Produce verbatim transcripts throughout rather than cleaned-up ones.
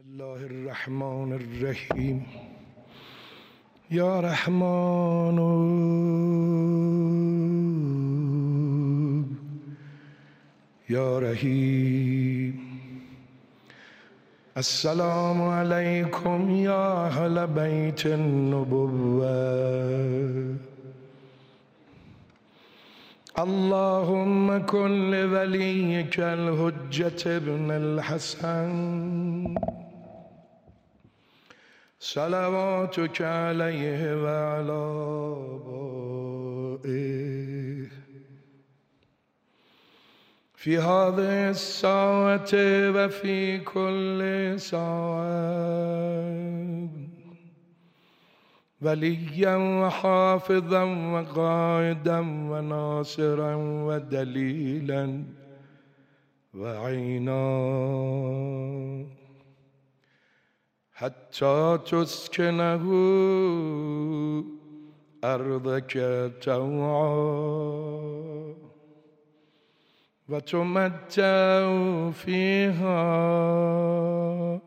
الله الرحمن الرحیم. یا رحمان یا رحیم. السلام علیکم یا اهل بیت النبوة. اللهم کن لولیک الحجة ابن الحسن صلواتک علیه و علی آبائه فی هذه الساعة و فی کل ساعة ولیا و حافظا و قائدا و ناصرا و دلیلا و عینا حتی تسکنه ارضک طوعا و تمتع فیها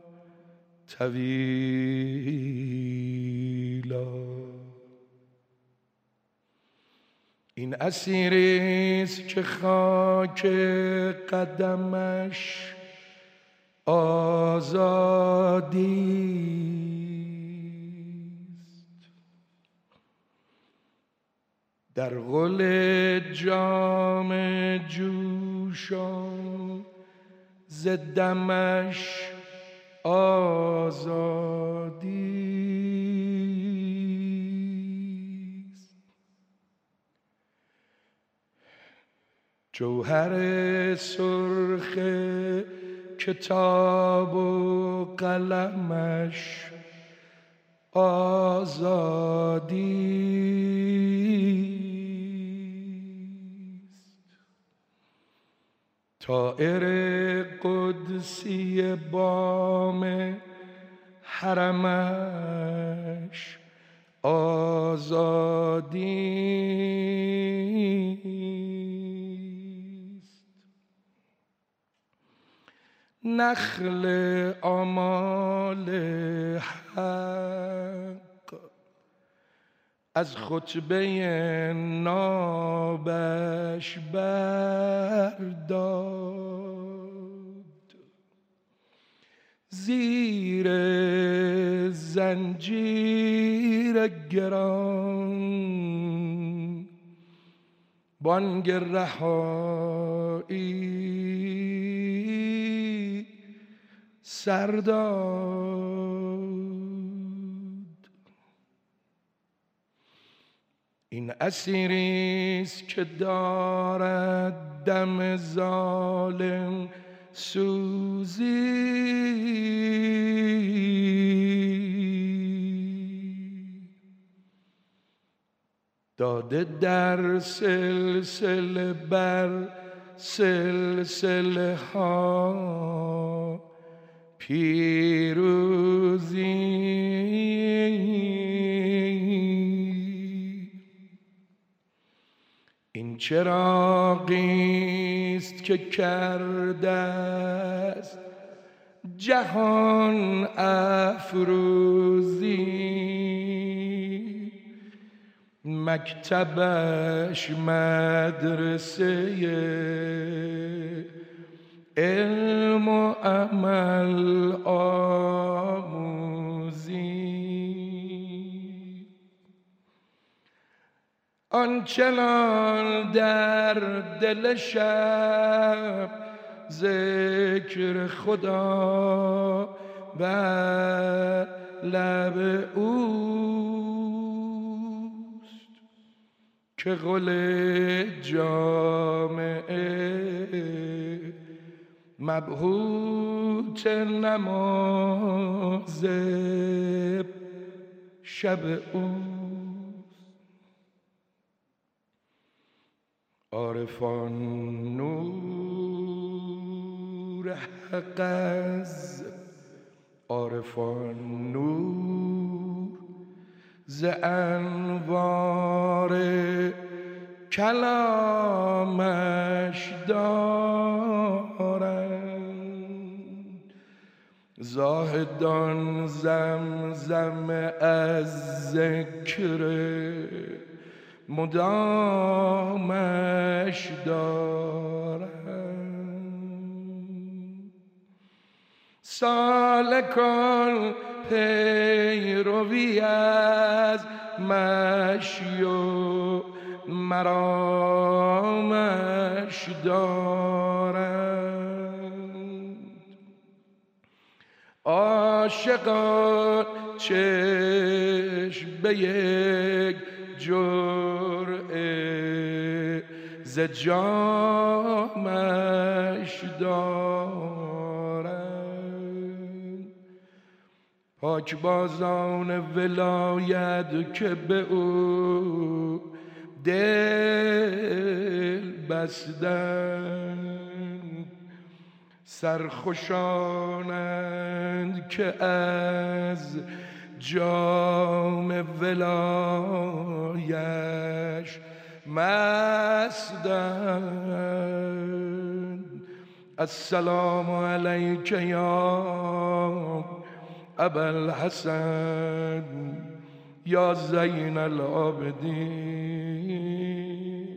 طویلا. این اسیری است که خاک قدمش آزادی است، در قل جام جوشان ز دمش آزادی است. جوهر سرخ کتاب و قلمش آزادی است، طائر قدسی بام حرمش آزادی نخل آمال حق از خطبه نابش برداد، زیر زنجیر گران بانگ رهایی سر داد. این اسیری است که دارد دم ظالم سوزی، داده در سلسله بر سلسله ها پیروزی. این چراغی است که کرده است جهان افروزی، مکتبش مدرسه علم و عمل آموزی. آنچنان در دل شب ذکر خدا بر لب اوست که قل جامعه مبهوت نماز شب اوست. عارفان نور حق از عارفان نور ز انوار کلامش دارند، زاهدان زمزم از ذکر مدامش دارند، سالکان پیروی از مشی و مرامش دارند. عاشقان چشم به یک جرعه ز جامش دارند، پاکبازان ولایت که به او دل بستند، سرخوشانند که از جام ولایش مستند. السلام علیک یا ابوالحسن یا زین العابدین،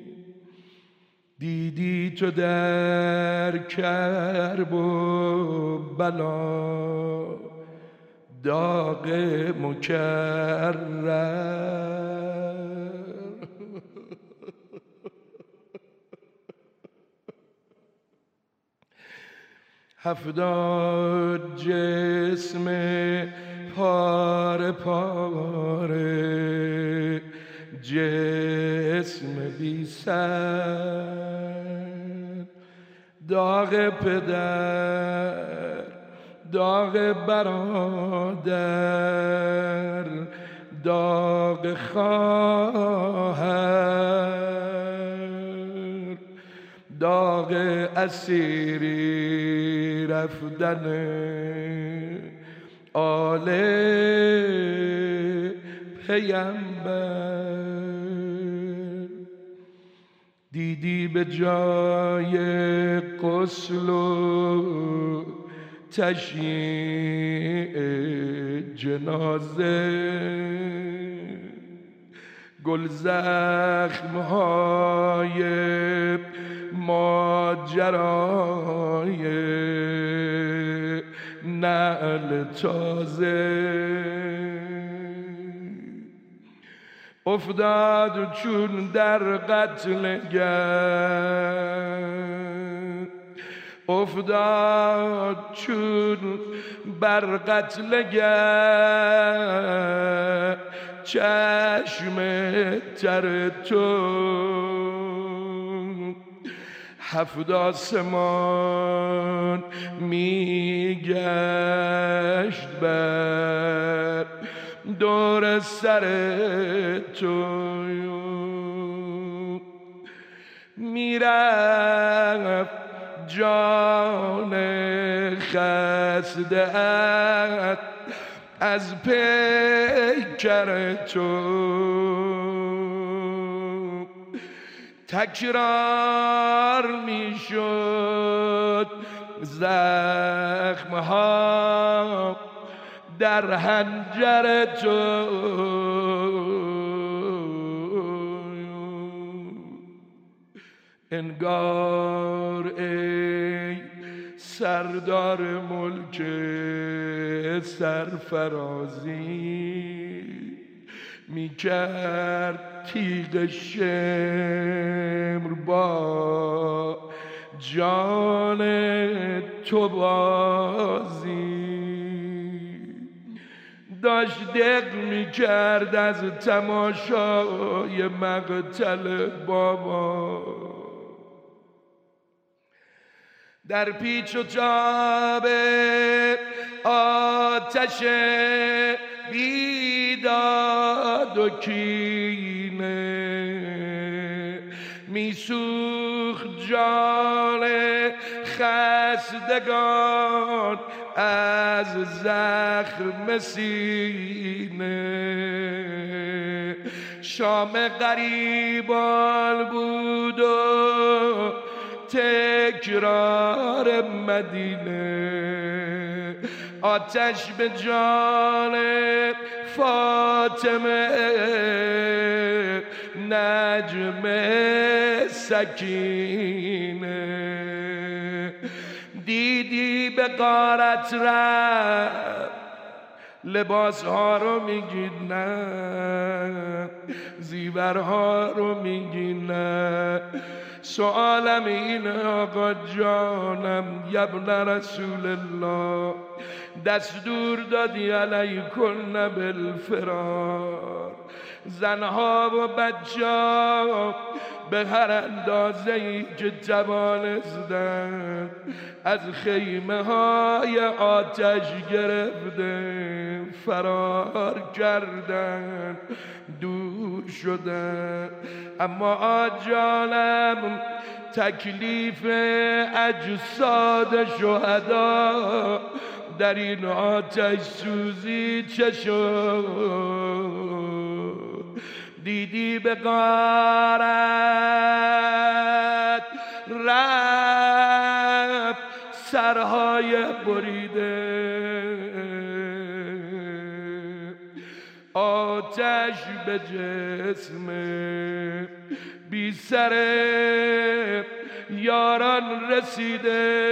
دیدی تو در کرب و بلا داغ مکرر. هفتاد جسم پاره پاره، جسم بی سر، داغ پدر، داغ برادر، داغ خواهر، داغ اسیری رفتن آل پیمبر. دیدی به جای غسل و تشییع جنازه گل زخم‌های ماجرای نعل تازه افتاد چون در قتل گر، افتاد چون بر قتل گر چشم تر تو. هفت آسمان می گشت بر دور سر تو، می رفت جان خسته ات از پیکر تو. تکرار می شد زخمها در حنجر تو. انگار ای سردار ملک سرفرازی می کرد تیغ شمر با جان تو بازی، داشت دق می کرد از تماشای مقتل بابا. در پیچ و تاب آتش بیداد و کینه میسوخت جان خستگان از زخم سینه. شام غریبان بود و تکرار مدینه، آتش به جان فاطمه نجم سکینه دیدی به غارت رفت لباس ها رو میگیرن زیورها رو میگیرن سوالم اینه آقا جانم یبن رسول الله دستور دادی علیکن بالفرار زنها و بچه ها به هر اندازه ای که توانستن از خیمه های آتش گرفته فرار کردن دور شدن اما آجانم تکلیف اجساد شهدا در این آتش سوزی چه شد دیدی به غارت رفت سرهای بریده آتش به جسم بی سر یاران رسیده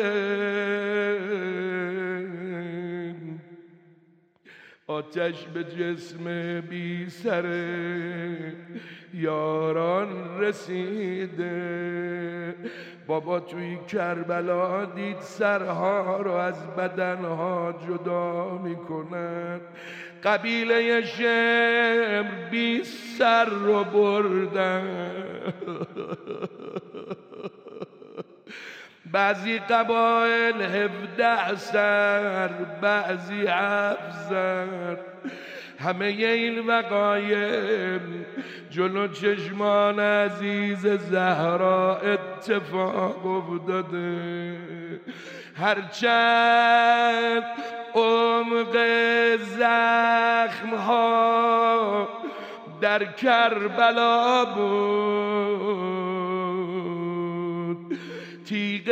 آتش به جسم بی سر یاران رسیده بابا توی کربلا دید سرها رو از بدنها جدا میکنن قبیله شمر بی سر رو بردن بعضی قبایل هفده سر بعضی هفت سر همه این وقایع جلو چشمان عزیز زهرا اتفاق افتاده هرچند عمق زخم ها در کربلا بود تیغ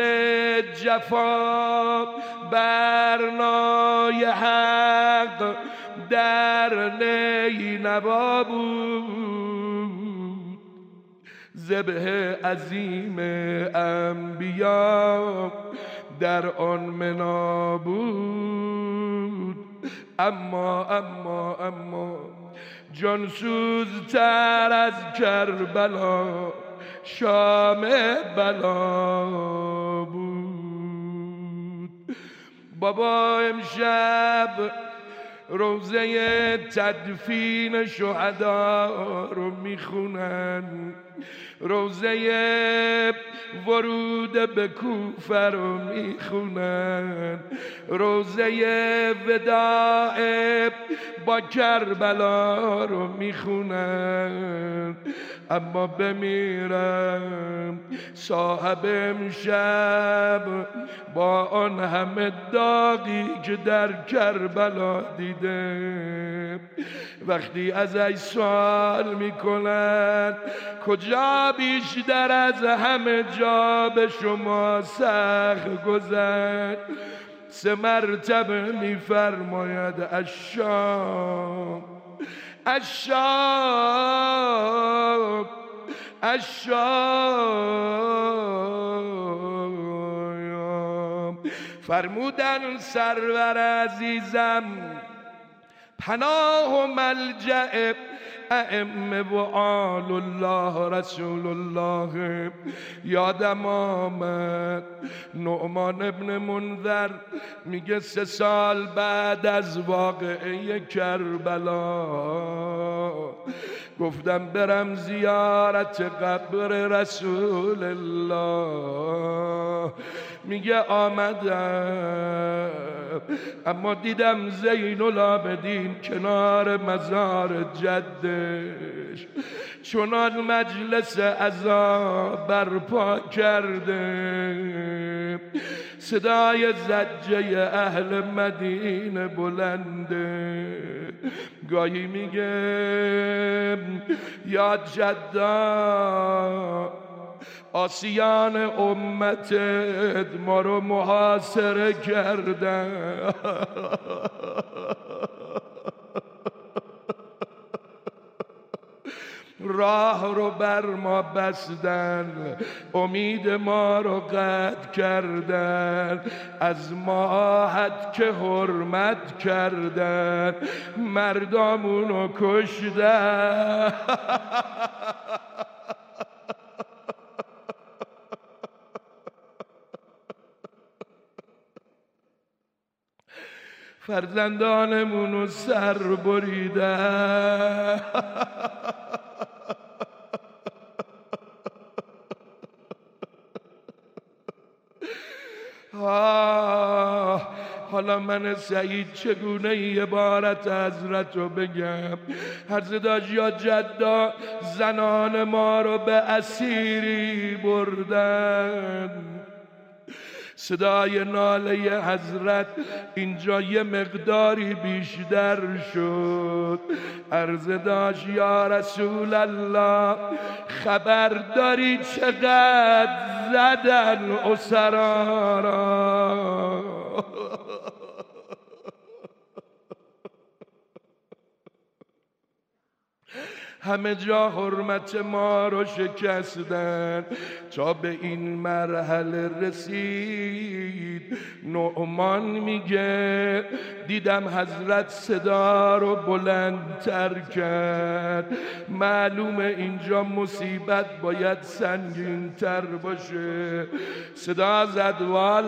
جفا برنای حق در نینوا بود ذبح عظیم انبیا در آن منا بود اما اما اما جانسوزتر از کربلا شام بلا بود بابا امشب روزه تدفین شهدا رو میخونن روزه ورود به کوفه رو میخونن روزه وداع با کربلا رو میخونن اما بمیرم صاحب امشب با آن همه داغی که در کربلا دیده وقتی ازش سوال میکنن کجا بیشتر از همه جا به شما سخت گذشت سه مرتبه میفرماید الشام الشام الشام فرمودن سرور عزیزم پناه و ملجأ ائمه و آل الله رسول الله یادم آمد نعمان ابن منذر میگه سه سال بعد از واقعه کربلا گفتم برم زیارت قبر رسول الله میگه آمدم اما دیدم زین العابدین کنار مزار جدش چنان مجلس عزا برپا کرده صدای زجه اهل مدینه بلنده گاهی میگه یا جدا آسیان امتت ما رو محاصره کردن، راه رو بر ما بستن، امید ما رو قطع کردن، از ماهت که حرمت کردن مردامونو کشتن. فرزندانمونو سر بریدن. آه حالا من سعید چگونه ای عبارت حضرت رو بگم؟ حضرت یا جدا زنان ما رو به اسیری بردن. صدای ناله حضرت اینجا یه مقداری بیشتر شد. عرض داشت یا رسول الله خبر داری چقدر زدن اسرا را؟ همه جا حرمت ما رو شکستن تا به این مرحله رسید. نعمان میگه دیدم حضرت صدا رو بلندتر کرد، معلومه اینجا مصیبت باید سنگین‌تر باشه. صدا زد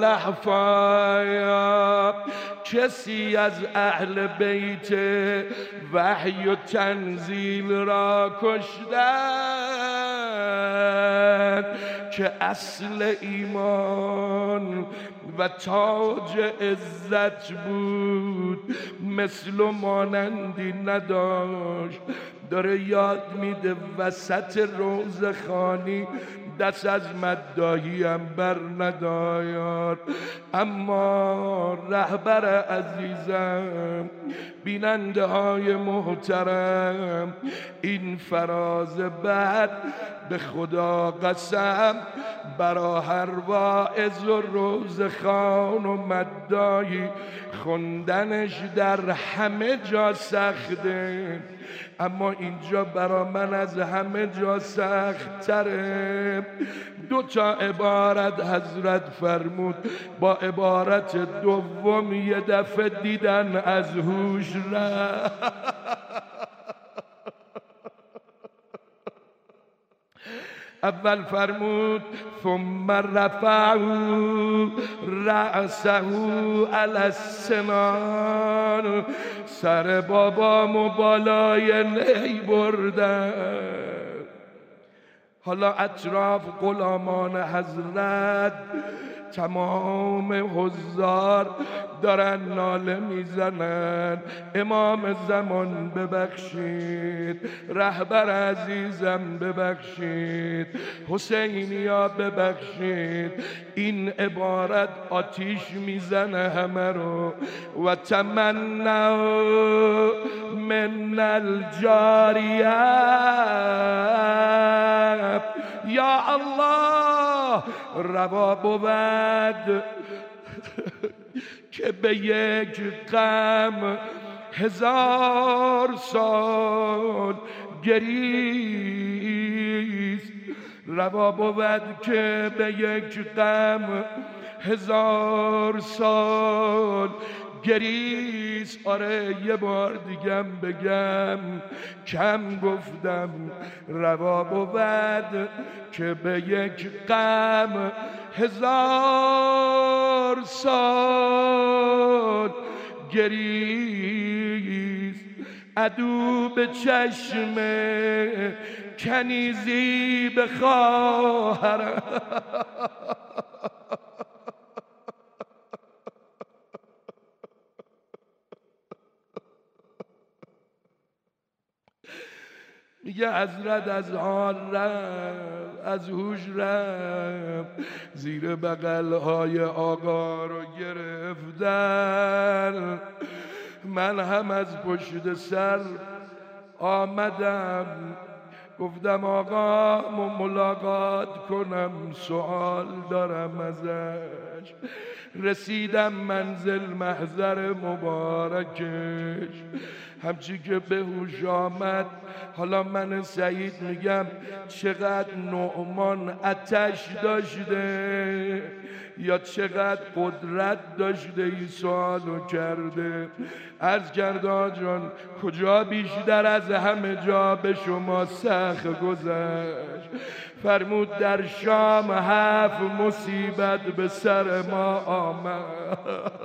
والحفایا، کسی از اهل بیت وحی و تنزیل را کشتن که اصل ایمان و تاج عزت بود، مثل و مانندی نداشت. داره یاد میده وسط روزخانی دست از مداحی هم بر ندار. اما رهبر عزیزم، بیننده های محترم، این فراز بعد به خدا قسم برا هر واعظ و روزخوان و مداحی خوندنش در همه جا سخته، اما اینجا برا من از همه جا سخت تره. دو تا عبارت حضرت فرمود، با عبارت دوم یه دفعه دیدن از هوش رفت. اول فرمود ثم رفعوا رأسه علی السنان، سر بابا مبالای نی بردن. حالا اطراف غلامان حضرت تمام حضار دارن ناله میزنن امام زمان ببخشید، رهبر عزیزم ببخشید، حسینیا ببخشید. این عبارت آتیش میزنه همه رو. و تمنوا من الجاریه، یا الله روا بود که به یک غم هزار سال گریست، روا بود که به یک غم هزار سال گریست. آره یه بار دیگم بگم کم گفتم، روا بود که به یک غم هزار سال گریست. عدو به چشم کنیزی به خواهرم، میگه حضرت از حال رفت، از هوش رفت، زیر بغل‌های آقا رو گرفتن. من هم از پشت سر آمدم، گفتم آقا ملاقات کنم، سوال دارم ازش. رسیدم منزل محضر مبارکش، همچی که به هوش آمد، حالا من سعید میگم چقدر نعمان آتش داشته یا چقدر قدرت داشته این سوالو کرده. عرض کرده آقا جان کجا بیشتر از همه جا به شما سخت گذشت؟ فرمود در شام هفت مصیبت به سر ما آمد،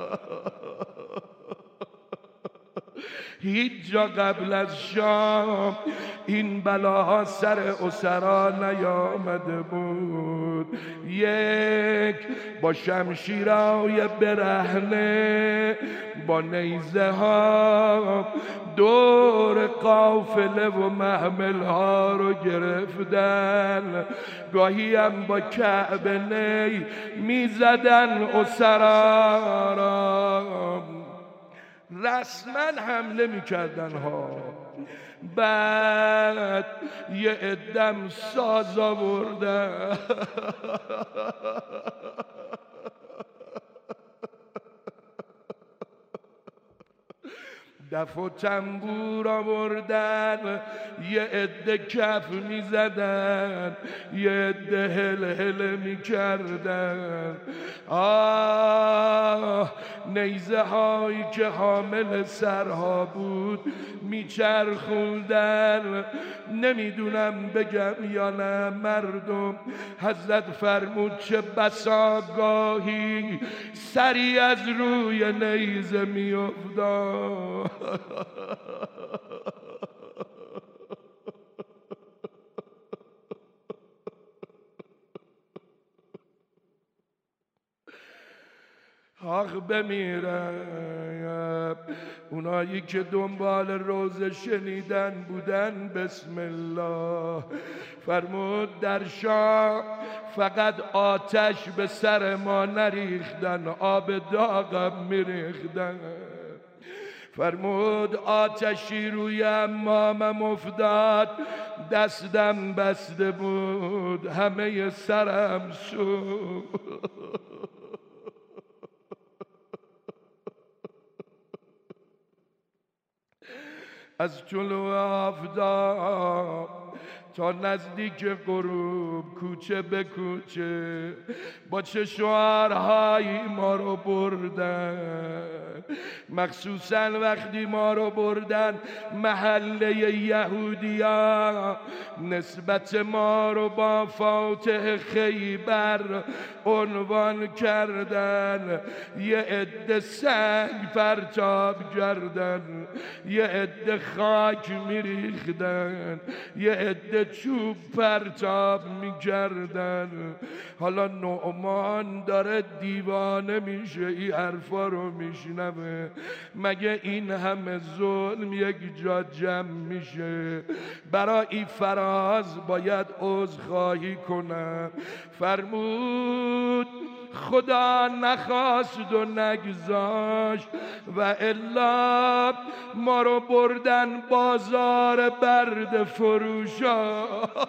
هیچ جا قبل از شام این بلاها سر اسرا نیامده بود. یک با شمشیرهای برهنه با نیزه ها دور قافله و محمل ها رو گرفتن، گاهی هم با کعبه نی میزدن اسرا را، رسما حمله میکردن ها. بعد یه عدم ساز آوردن دف و تنبور آوردن، یه عده کف می زدن، یه عده هل هل می کردن. آه نیزه هایی که حامل سرها بود می چرخوندن. نمیدونم بگم یا نه مردم، حضرت فرمود چه بسا گاهی سری از روی نیزه می افتاد. آخ بمیرم. اونایی که دنبال روزه شنیدن بودن بسم الله. فرمود در شام فقط آتش به سر ما نریختن، آب داغم میریختن. فرمود آتشی روی امامم افتاد، دستم بسته بود، همه سرم سوخت. از طلوع آفتاب تا نزدیک غروب کوچه به کوچه با چه شعارهایی ما رو بردن، مخصوصا وقتی ما رو بردن محله یهودیا، نسبت ما رو با فاتح خیبر عنوان کردن. یه عده سنگ پرتاب کردن، یه عده خاک میریختن، یه عده چوب پرتاب میکردن. حالا نعمان داره دیوانه میشه این حرفا رو میشنوه، مگه این همه ظلم یک جا جمع میشه؟ برای این فراز باید عذرخواهی کنم. فرمود خدا نخواست و نگذاشت و الا ما رو بردن بازار برد فروشا.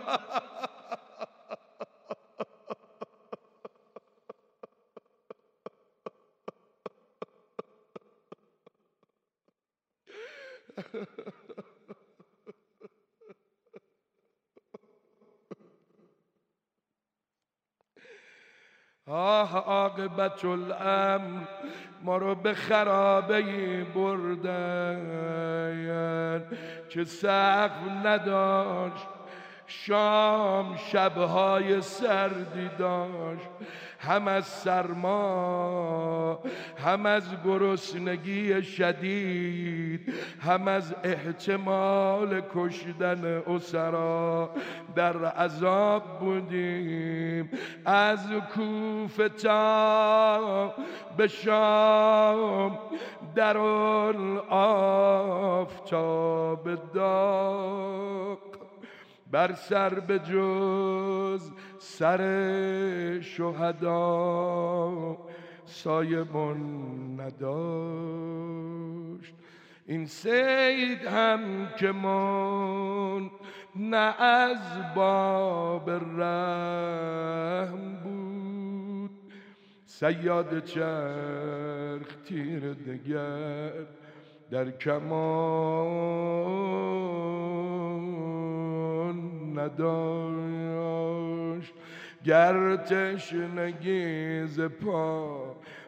آه عاقبت الامر ما رو به خرابه بردن که سقف نداشت، شام شبهای سردی داشت، هم از سرما، هم از گرسنگی شدید، هم از احتمال کشتن اسرا در عذاب بودیم. از کوفه تا به شام در آفتاب داغ، بر سر به جز سر شهدا سایمون نداشت. این سید هم که من نه از باب رحم بود. صیاد چرخ تیر دگر در کمان نداشت، گر تشنگی ز پا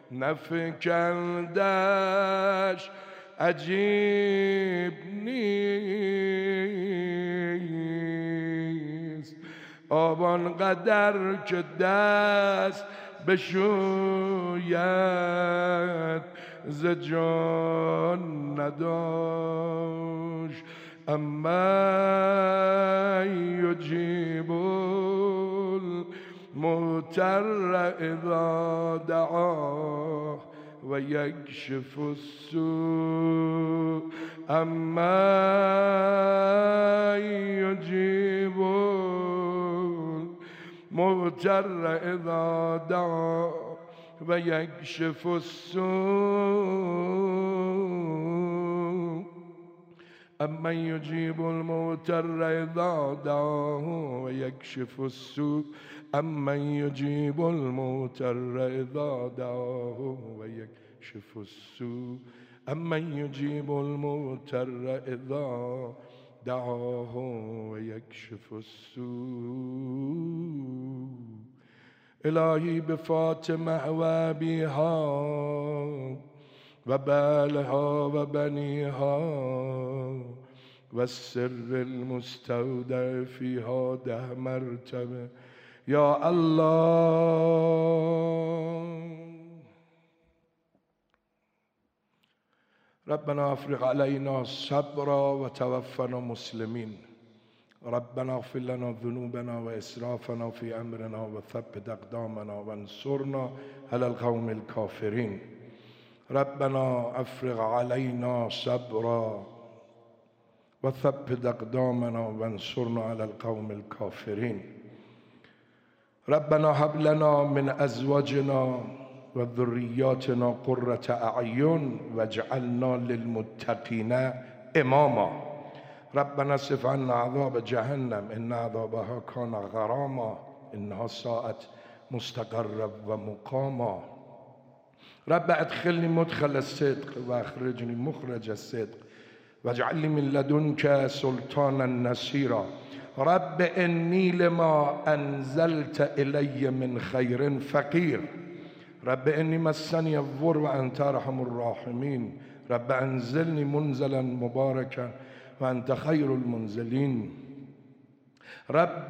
نفکندش عجیب نیست. آب آنقدر که دست بشوید ز جان نداشت. اما یجیب المضطر اذا دعاه و یکشف السوء. اما یجیب المضطر اذا دعاه و یکشف السوء. اما یجیب المضطر اذا دعاه و یکشف السوء. اما یجیب المضطر اذا دعاه و یکشف السوء. اما یجیب المضطر اذا دعاه و یکشف السوء. الهی به فاطمه و ابیها و بالها و بنیها و السر المستودع فیها ده مرتبه یا الله. ربنا افرغ علينا صبرا و توفنا مسلمین. ربنا اغفر لنا ذنوبنا و اسرافنا في امرنا و ثبت اقدامنا وانصرنا على القوم الكافرين. ربنا افرغ علينا صبرا و ثبت اقدامنا وانصرنا على القوم الكافرين. ربنا هب لنا من ازواجنا و ذریاتنا قرة اعین واجعلنا للمتقین اماما. ربنا اصرف عنا عذاب جهنم ان عذابها كان غراما انها ساءت مستقرا و مقاما. رب ادخلني مدخل الصدق و اخرجني مخرج الصدق واجعل لي من لدنك سلطانا نصيرا. رب انی لما انزلت الی من خیر فقیر. رب انی مسنی الضر و انت ارحم الراحمین. رب انزلنی منزلا مبارکا و انت خیر المنزلین. رب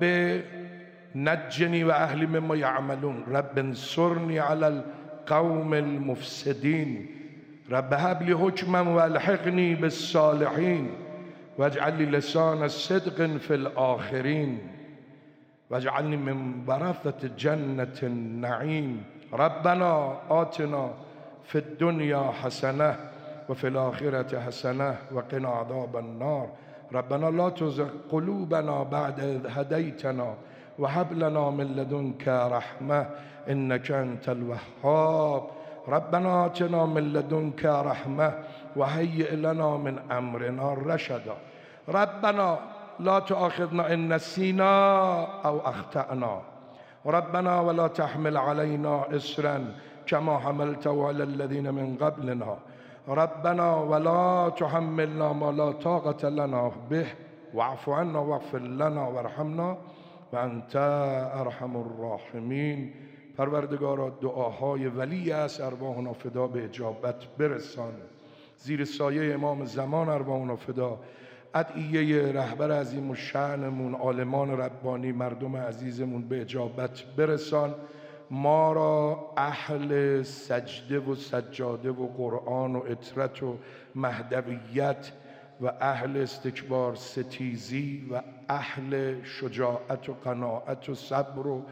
نجنی و اهلی مما یعملون. رب انصرنی علی القوم المفسدین. رب هب لی حکما و الحقنی بالصالحین واجعل لی لسان صدق فی الاخرین واجعلنی من ورثة جنة النعیم. ربنا آتنا في الدنيا حسنة وفي الآخرة حسنة وقنا عذاب النار. ربنا لا تزغ قلوبنا بعد إذ هديتنا وهب لنا من لدنك رحمة إنك أنت الوهاب. ربنا آتنا من لدنك رحمة وهيئ لنا من أمرنا رشدا. ربنا لا تؤاخذنا إن نسينا أو أخطأنا. ربنا ولا تحمل علينا إصرا كما حملته على الذين من قبلنا. ربنا ولا تحملنا ما لا طاقة لنا به واعف عنا واغفر لنا وارحمنا وأنت أرحم الراحمين. پروردگارا دعاهای ولی است ارواحنا فدا به اجابت برسان. زیر سایه امام زمان ارواحنا فدا. ادعیه رهبر عظیم و شأنمون، عالمان ربانی، مردم عزیزمون به اجابت برسان. ما را اهل سجده و سجاده و قرآن و اطرت و مهدویت و اهل استکبار ستیزی و اهل شجاعت و قناعت و صبر و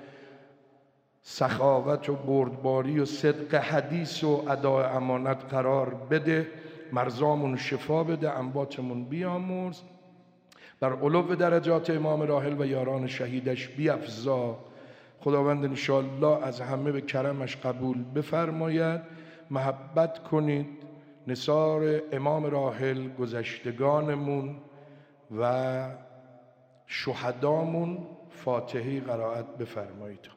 سخاوت و بردباری و صدق حدیث و ادای امانت قرار بده. مرزامون شفا بده، انباتمون بیامرز. بر علو درجات امام راحل و یاران شهیدش بیفزا. خداوند انشاءالله از همه به کرمش قبول بفرماید. محبت کنید نثار امام راحل، گذشتگانمون و شهدامون فاتحه قرائت بفرمایید.